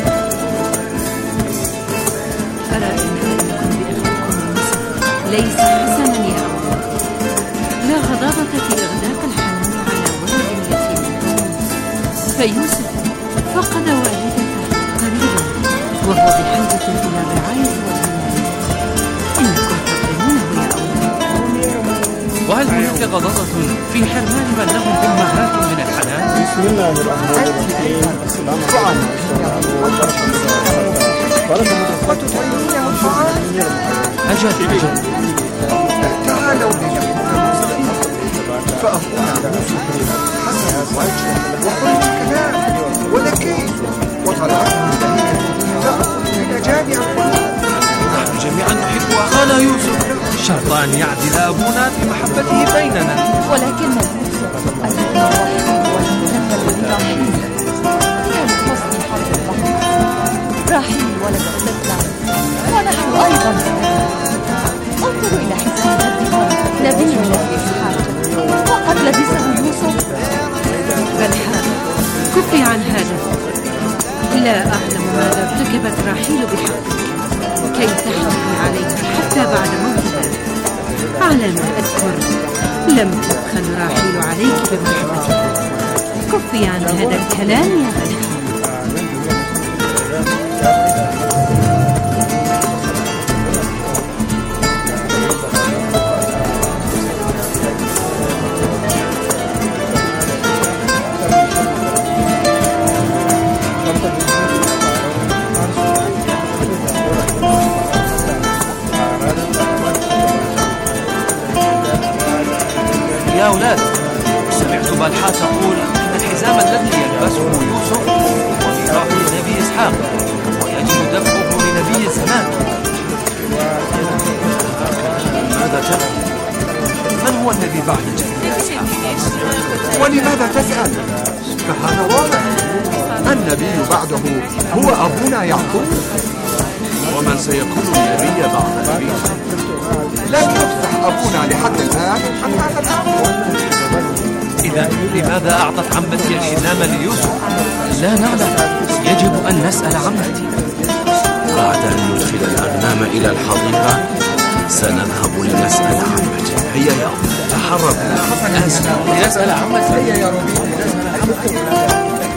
أرى أن ليس حسنا يا أولاد. لا غضاضة في إغلاق الحنان على ولد يتيم، فيوسف فقد والدته قريبا وهو بحاجة إلى الرعاية والعناية. إنكم تظلمونه يا أولاد. وهل هناك غضاضة في حرمان من لهم أمهات من الحنان؟ بسم الله الرحمن الرحيم. وتطعمونه الطعام. أجل أجل تعالوا فأخونا يوسف حسن وجه وخلق الكلام وذكي وطلعته بهية تأخذ من جامع القلوب. نحن جميعا نحب أخانا يوسف، شرط أن يعدل أبونا في محبته بيننا. ولكن يوسف الذي والمزمل راحيل هي لحسن حظ البحر. راحيل ولدت طفلا ونحن أيضا. انظروا إلى حزام الدماء نبي الذي إسحاق وقد لبسه يوسف. بل هذا لا أعلم ماذا ارتكبت راحيل بحقك كي تحرمني عليها حتى بعد موتها. على ما أذكر لم تبخل راحيل عليك بمحبتها. كفي عن هذا الكلام يا بلحة. يا أولاد، سمعت بلحة تقول إن الحزام الذي يلبسه يوسف هو ميراث النبي إسحاق ويجب دفعه لنبي الزمان. ماذا تفعل؟ من هو الذي بعد جد إسحاق؟ ولماذا تسأل؟ فهذا واضح، النبي بعده هو أبونا يعقوب. ومن سيكون النبي بعد نبي؟ لم يفتح أبونا لحد الآن عن هذا الأمر. إذا لماذا أعطت عمتي الحزام ليوسف؟ لا نعلم، يجب أن نسأل عمتي. بعد أن ندخل الأغنام إلى الحظيرة سنذهب لنسأل عمتي. هيا يا أم تحرك لنسأل عمتي. هيا يا روبي لنسأل عمتي.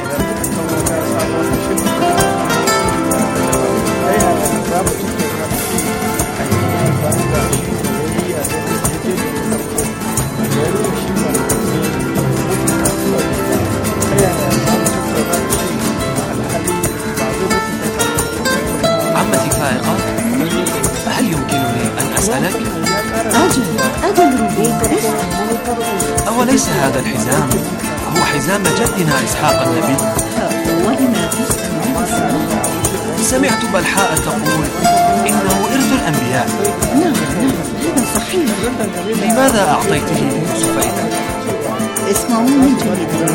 عمتي فائقة، هل يمكنني أن أسألك؟ أجل أجل روبي، أوليس هذا الحزام هو حزام جدنا إسحاق النبي؟ ولما تسأل؟ سمعت بلحاء تقول إنه إرث الأنبياء. نعم نعم هذا صحيح. لماذا أعطيته ليوسف إذا؟ اسمعوني جيدا،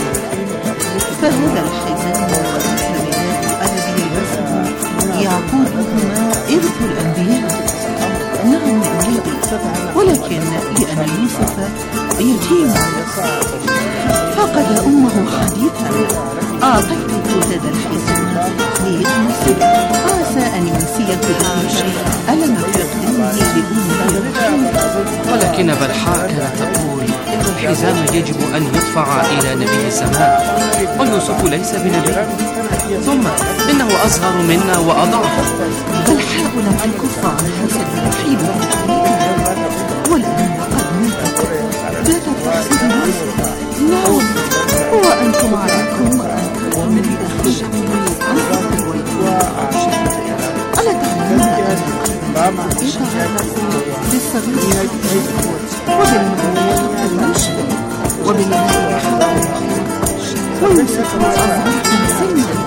فهذا الحزام والمكملات الذي يلبسه يعقوب هما إرث الأنبياء. نعم يا أولادي، ولكن لأن يوسف يتيم فقد أمه حديثا أعطيته هذا الحزام ليتمسك، عسى أن ينسي كل شيء ألم تقدمه لأمه. ولكن بلحاء كانت تقول إن الحزام يجب أن يدفع إلى نبي الزمان، ويوسف ليس بنبي، ثم إنه أصغر منا وأضعف. بلحاء لم تكف عن هذا الوحيد والآن قد ماتت. لا تقصد يوسف. نعم، وأنتم عليكم أن تكونوا بأخشبه أنفق الويل. ألا تعلمون أن يتعلق بالصغير وبالمعروف المشكل وبالماء حق ويوسف أصغر سنا.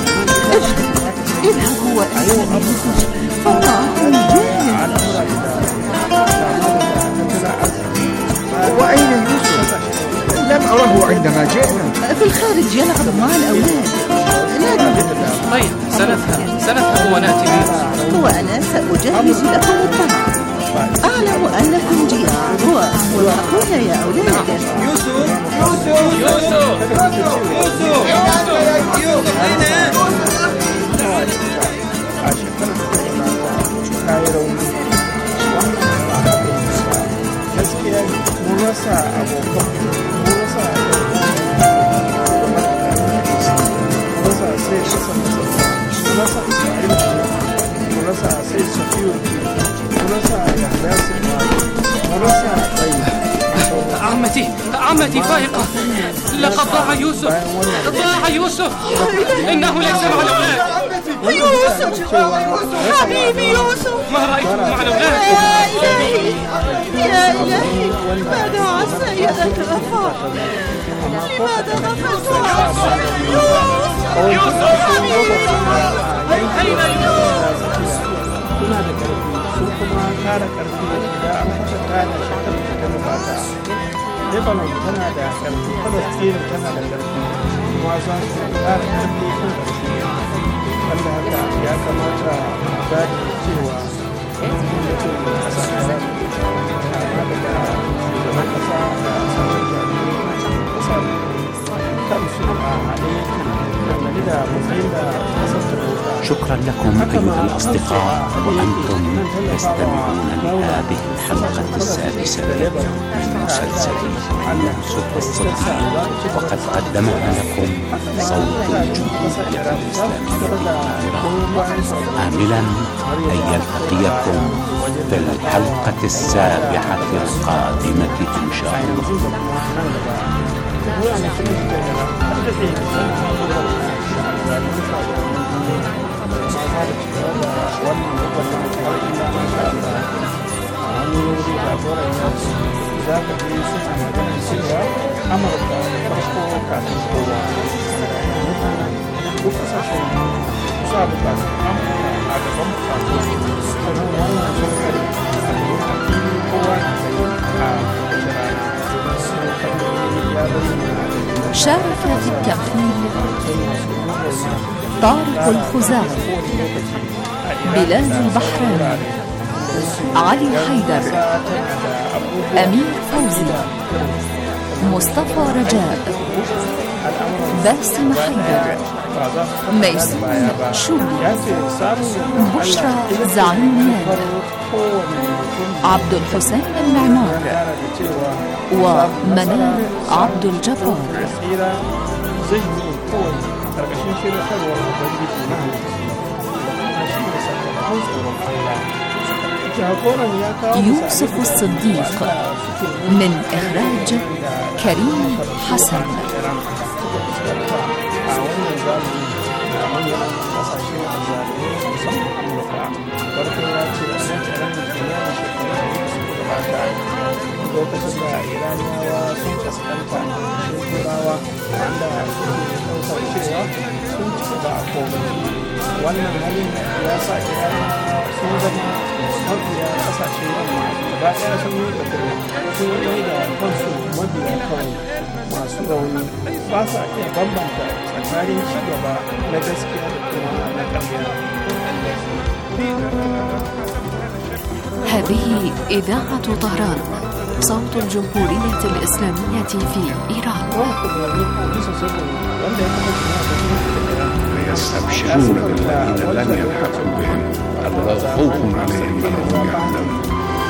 اذهب وأنت يوسف فوقعه الجاهل. وأين يوسف؟ لم أره عندما جئنا. في الخارج يلعب مع الأولاد. طيب سنذهب سنذهب ونأتي بيوسف. وأنا سأجهز لكم الطعام. أعلم أنكم جياع وهنا يا أولاد. يوسف يوسف يوسف يوسف يوسف هنا. gaskiya mun rasa abokan mun rasa mun rasa sai kasan mun rasa Ismail mun rasa sai Safiyu mun rasa Yahya mun rasa عمتي عمتي فائقة، لقد ضاع يوسف ضاع يوسف إنه ليس مع الأولاد. يوسف حبيبي يوسف، ما رأيته مع الأولاد؟ يا إلهي يا إلهي، ماذا عسى يدك غفار؟ لماذا غفرت عسى يوسف يوسف حبيبي أين يوسف؟ suna da ƙarfi sun kuma ƙara ƙarfi idan an kwatanta da shekarar da ta gabata. Lebanon tana da ƙarfi, Palestine tana da ƙarfi, kuma za su ƙara ƙarfi kan ƙarfi. Wanda haka ya kamata a gane cewa gwamnatin ƙasa ta tare da shugaban ƙasa da sauran jami'ai ƙasa kansu a haɗe dangane da شكرا لكم أيها الأصدقاء، وأنتم تستمعون لهذه الحلقة السادسة من مسلسل يوسف الصديق، وقد قدمها لكم صوت الجمهورية الإسلامية القاهرة، آملا أن يلتقيكم في الحلقة السابعة القادمة إن شاء الله. شارك في التمثيل طارق الخزاعي، بلال البحراني، علي حيدر، أمير فوزي، مصطفى رجاء، باسم حيدر، ميسون شولي، بشرى زعيميان، عبد الحسين المعمار، ومنار عبد الجبار. يوسف الصديق من إخراج كريم حسن. lokacin da iraniyawa sun kaskanta cikin turawa wanda suke ɗaukar cewa sun ci gaba a komai. Wannan halin ya sa iraniyawa sun zama mabiya ƙasashen yamma gaba ɗaya sun yi da sun yi da kansu mabiya kawai masu rauni, ba sa iya bambanta tsakanin ci gaba na gaskiya da kuma na ƙarya. هذه إذاعة طهران، صوت الجمهورية الإسلامية في إيران. ويستبشرون بالذين لم يلحقوا بهم ألا خوف عليهم ولا هم يحزنون.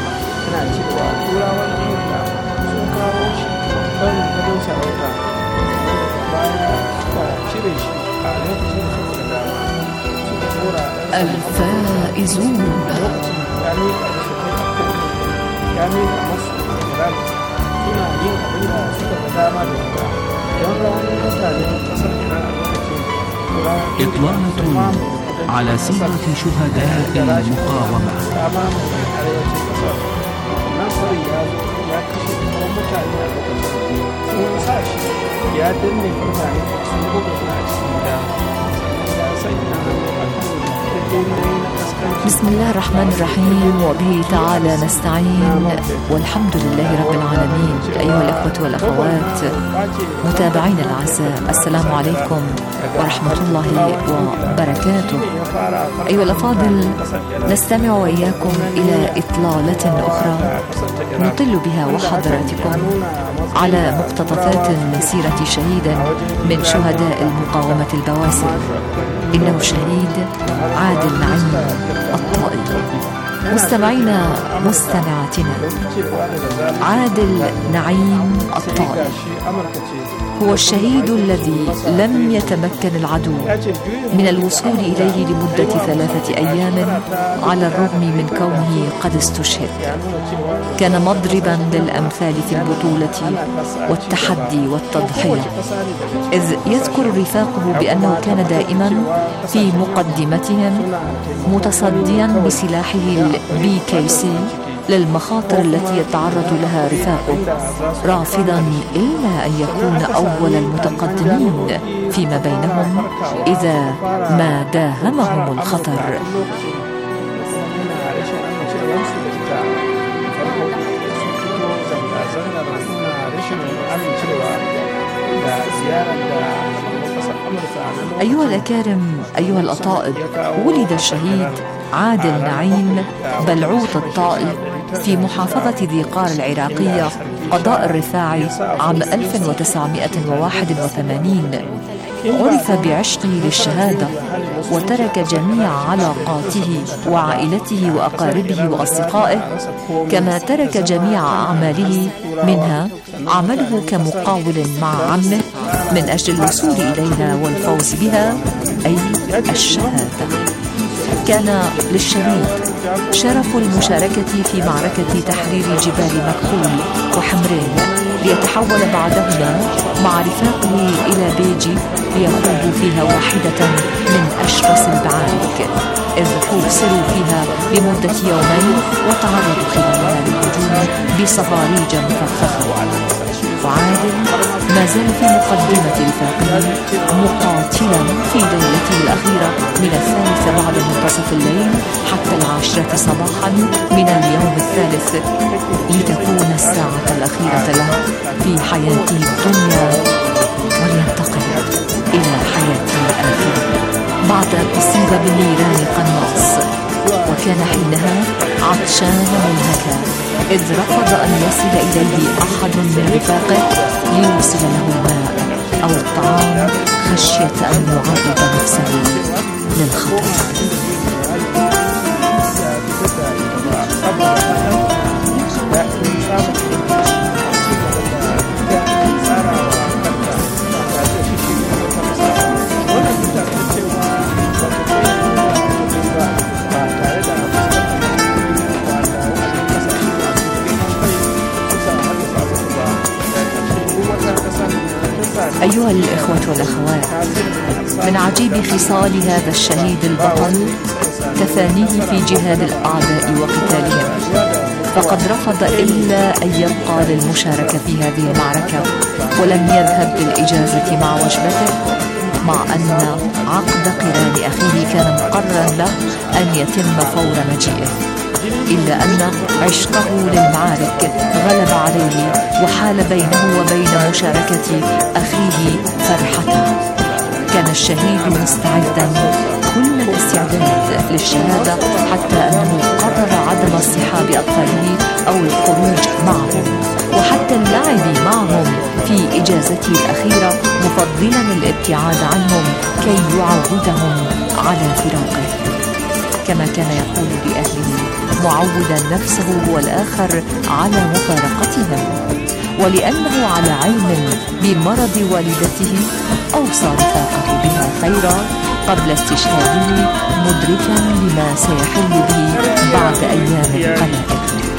الفائزون إطلالة على سيرة شهداء المقاومة. بسم الله الرحمن الرحيم، وبه تعالى نستعين، والحمد لله رب العالمين. أيها الأخوة والأخوات متابعين الأعزاء، السلام عليكم ورحمة الله وبركاته. أيها الأفاضل، نستمع وإياكم إلى إطلالة أخرى نطل بها وحضراتكم على مقتطفات من سيرة شهيد من شهداء المقاومة البواسل، إنه الشهيد عادل نعيم الطائي. مستمعينا مستمعاتنا، عادل نعيم الطائي هو الشهيد الذي لم يتمكن العدو من الوصول إليه لمدة ثلاثة أيام على الرغم من كونه قد استشهد. كان مضربا للأمثال في البطولة والتحدي والتضحية، إذ يذكر رفاقه بأنه كان دائما في مقدمتهم متصديا بسلاحه البي كي سي للمخاطر التي يتعرض لها رفاقه، رافضا إلا أن يكون أول المتقدمين فيما بينهم إذا ما داهمهم الخطر. أيها الأكارم، أيها الأطائب، ولد الشهيد عادل نعيم بلعوط الطائي في محافظة ذي قار العراقية قضاء الرفاعي عام ألف وتسعمائة وواحد وثمانين عرف بعشقه للشهادة وترك جميع علاقاته وعائلته وأقاربه وأصدقائه، كما ترك جميع أعماله، منها عمله كمقاول مع عمه من أجل الوصول إليها والفوز بها، أي الشهادة. كان للشهيد شرف المشاركة في معركة تحرير جبال مكحول وحمرين، ليتحول بعدهما مع رفاقه إلى بيجي ليخوضوا فيها واحدة من أشرس المعارك، إذ حوصروا فيها لمدة يومين وتعرضوا خلالها للهجوم بصواريج مفخخة. وعادل ما زال في مقدمة رفاقه مقاتلا في ليلته الأخيرة من الثالثة بعد منتصف الليل حتى العاشرة صباحا من اليوم الثالث، لتكون الساعة الأخيرة له في حياته الدنيا ولينتقل إلى حياته الآخرة بعد أن أصيب بالنيران قناص، وكان حينها عطشان منهكا، إذ رفض أن يصل إليه أحد من رفاقه ليوصل له الماء أو الطعام خشية أن يعرض نفسه للخطر. أيها الإخوة والأخوات، من عجيب خصال هذا الشهيد البطل تفانيه في جهاد الأعداء وقتالهم، فقد رفض إلا أن يبقى للمشاركة في هذه المعركة، ولم يذهب بالإجازة مع وجبته، مع أن عقد قران أخيه كان مقررا له أن يتم فور مجيئه، إلا أن عشقه للمعارك غلب عليه وحال بينه وبين مشاركة أخيه فرحته. كان الشهيد مستعدا كل الاستعداد للشهادة، حتى أنه قرر عدم اصطحاب أطفاله أو الخروج معهم، وحتى اللعب معهم في إجازته الأخيرة، مفضلا الابتعاد عنهم كي يعودهم على فراقه. كما كان يقول لأهله معودا نفسه والآخر على مفارقتهم، ولأنه على علم بمرض والدته أوصى رفاقه بها خيرا قبل استشهاده، مدركا لما سيحل به بعد أيام قلائل.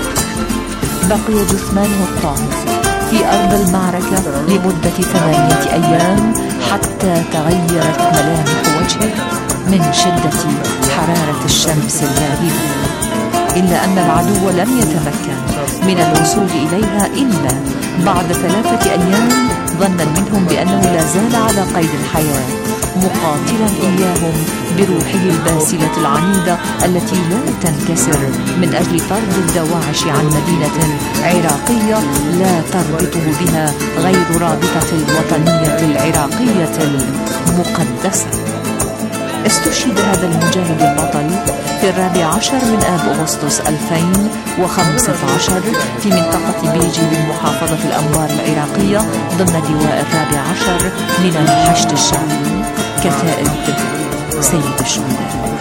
بقي جثمانه الطاهر في أرض المعركة لمدة ثمانية أيام حتى تغيرت ملامح وجهه من شدة حرارة الشمس الباردة، إلا أن العدو لم يتمكن من الوصول إليها إلا بعد ثلاثة أيام، ظنا منهم بأنه لا زال على قيد الحياة، مقاتلا إياهم بروحه الباسلة العنيدة التي لا تنكسر، من أجل طرد الدواعش عن مدينة عراقية لا تربطه بها غير رابطة الوطنية العراقية المقدسة. استشهد هذا المجاهد البطل في الرابع عشر من آب أغسطس ألفين وخمسة عشر في منطقة بيجي بالمحافظة الأنبار العراقية ضمن لواء الرابع عشر من الحشد الشعبي كتائب سيد الشهداء.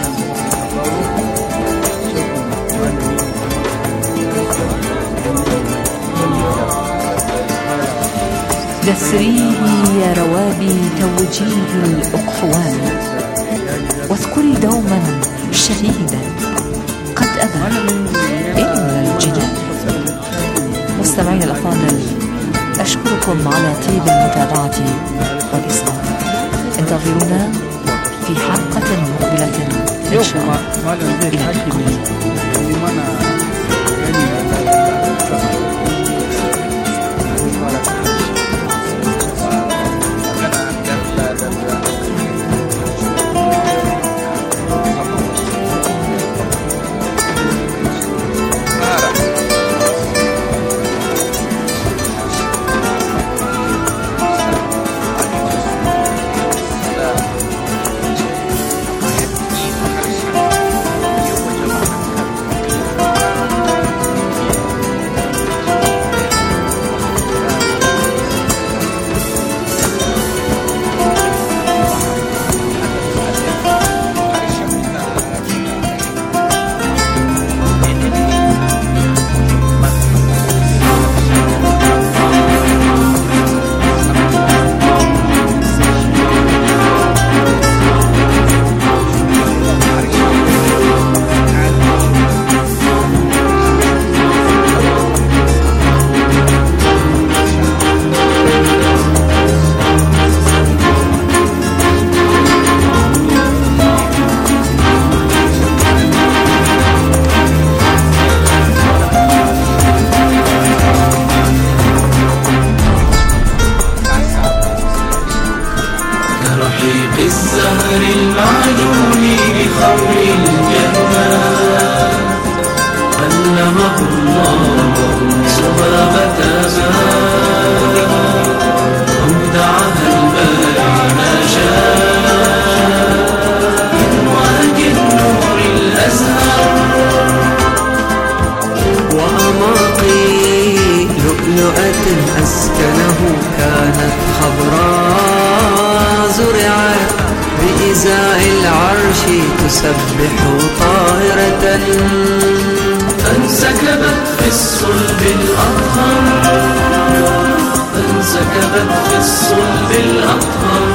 دثريه يا روابي توجيه الأقحوان، واذكري دوما شهيدا قد أبى إلا الجنان. مستمعين الأفاضل، أشكركم على طيب المتابعة والإصغاء. انتظرونا في حلقة مقبلة إن شاء الله. لؤلؤة أسكنه كانت خضراء زرعت بإزاء العرش تسبح طائرة فانسكبت في الصلب الأطهر فانسكبت في الصلب الأطهر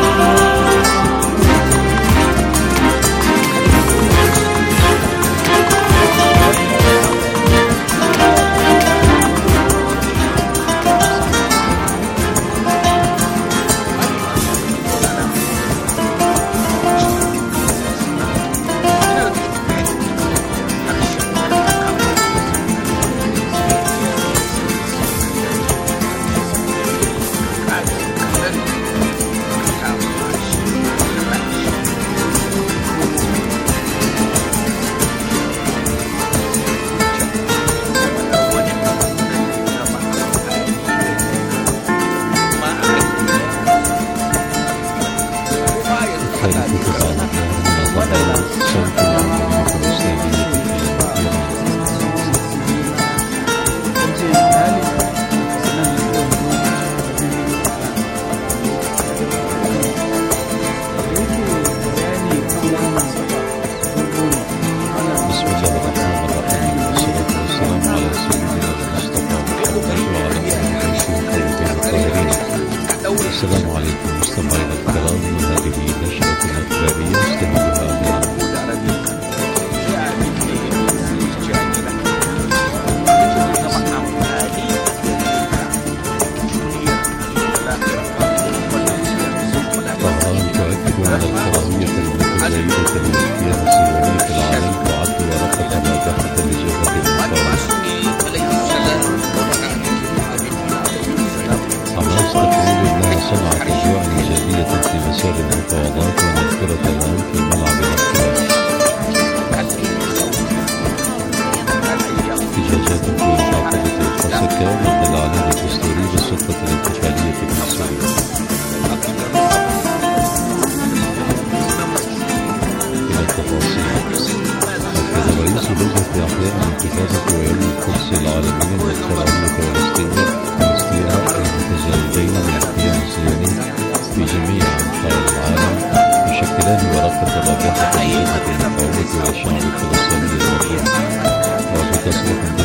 السلام عليكم مستمعينا الكرام، هذه نشرة أخبارية استهدفها طهران تؤكد على الكراهية المتزايدة للكيان الصهيوني في العالم تعد ورقة رابحة لجبهة المقاومة. حماس تقول انها صنعت اجواء ايجابيه في مسار المفاوضات ونذكرها الان في ملعب الاختلاف. احتجاجات في محافظه الحسكه ضد الاعلان الدستوري للسلطه الانتقاليه في سوريا. الى التفاصيل، اكد رئيس لجنه احياء الانتفاضه ويوم القدس العالميه للكراهيه والاشتراك المتزايدين من الكيان الصهيوني في جميع أنحاء العالم يشكلان ورقة رابحة لجبهة المقاومة والشعب الفلسطيني المظلوم. وفي تصريح